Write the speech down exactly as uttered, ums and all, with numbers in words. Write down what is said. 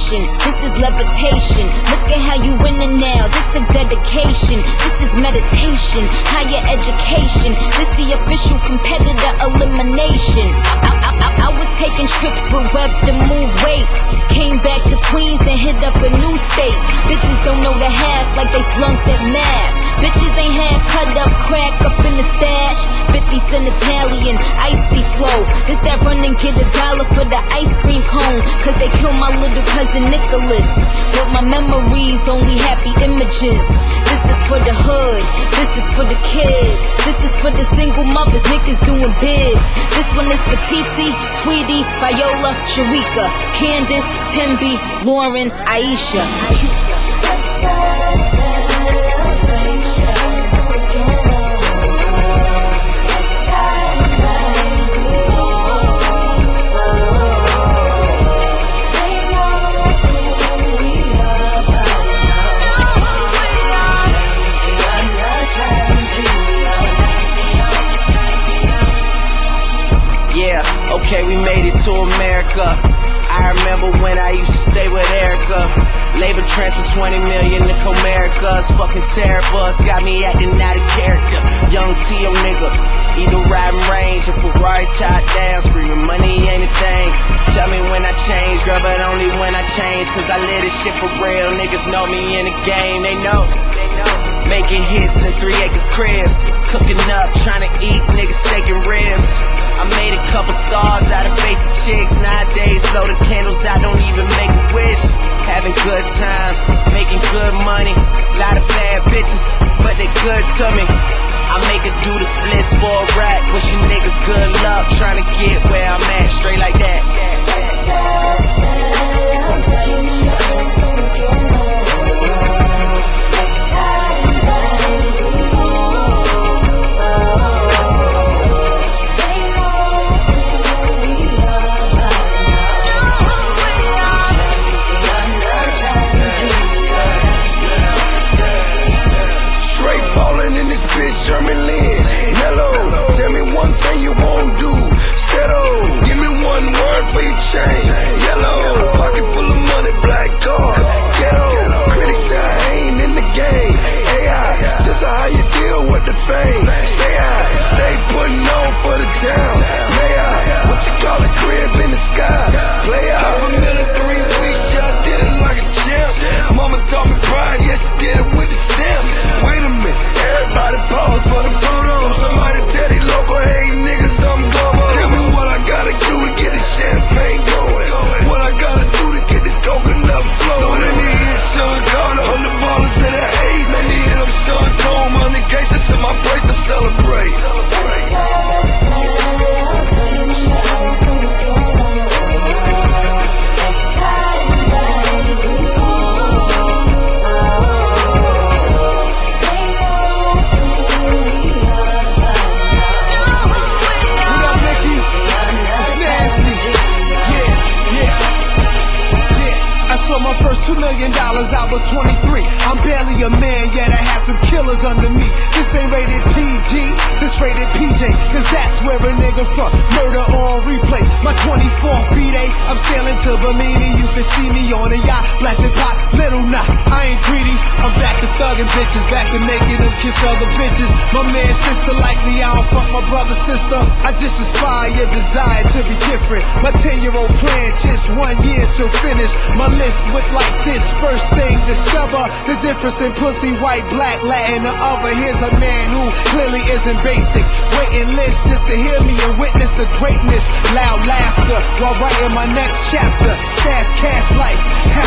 elevation. This is levitation. Look at how you winning now. This is dedication. This is meditation. Higher education. This the official competitor elimination. I, I, I, I was taking trips with Web to move weight. Came back to Queens and hit up a new state. Bitches don't know the half like they flunked at math. Bitches ain't half cut up, crack up in the stash. fifty cent Italian, icy flow. This that run and get a dollar for the ice cream cone. Cause they killed my little cousin Nicholas. But my memories only happy images. This is for the hood, this is for the kids. This is for the single mothers, niggas doing biz. This one is for Titi, Tweety, Viola, Sharika, Candace, Timby, Lauren, Aisha. Yeah, okay, we made it to America. I remember when I used to stay with Erica. Labor transfer twenty million to Comerica's. Fucking terrible, it's got me acting out of character. Young T O nigga, either riding range or Ferrari top down, screaming money ain't a thing. Tell me when I change, girl, but only when I change. Cause I live this shit for real, niggas know me in the game, they know. Making hits in three acre cribs. Cooking up, trying to eat, niggas steaking ribs. I made a couple stars out of basic chicks. Nowadays, blow the candles out, don't even make a wish. Having good times, making good money. Lot of bad bitches, but they good to me. I make it do the splits for a rack. Wish you niggas good luck, trying to get where I'm at. Straight like that. Sherman Lynn, Mellow, tell me one thing you won't do. Settle, give me one word for your chain. Yellow, pocket full of money, black card. Ghetto, critics say I ain't in the game. A I, this is how you deal with the fame. Stay high, stay putting on for the town. May I, what you call a crib in the sky? Play out. Half a million, three weeks, yeah, I did it like a champ. Mama taught me pride, yeah, she did it with the stamp. Wait a minute, everybody pause for the photo. Somebody tell these local hey niggas I'm global. Tell me what I gotta do to get this champagne going. What I gotta do to get this coconut flowing. Don't let me hit Sean Carter. I'm the ballers of the haze. Let me hit up Sean Cole. On the case, that's in my place to celebrate. My first two million dollars, I was twenty-three. I'm barely a man, yet I have some killers under me. This ain't rated P G, this rated P J, cause that's where a nigga from. Murder on replay. My twenty-fourth B-Day, I'm sailing to Bermuda. You can see me on a yacht, blasting pot, little knot. I ain't greedy, I'm back to thugging bitches, back to making them kiss other bitches. My man, sister like me, I don't fuck my brother, sister. I just aspire your desire to be different. My ten-year-old plan, just one year to finish. My list look like this, first thing, discover the difference in pussy, white, black, Latin, or other. Here's a man who clearly isn't basic. Waiting list just to hear me and witness the greatness. Loud laughter while writing my next chapter. Stash cash life,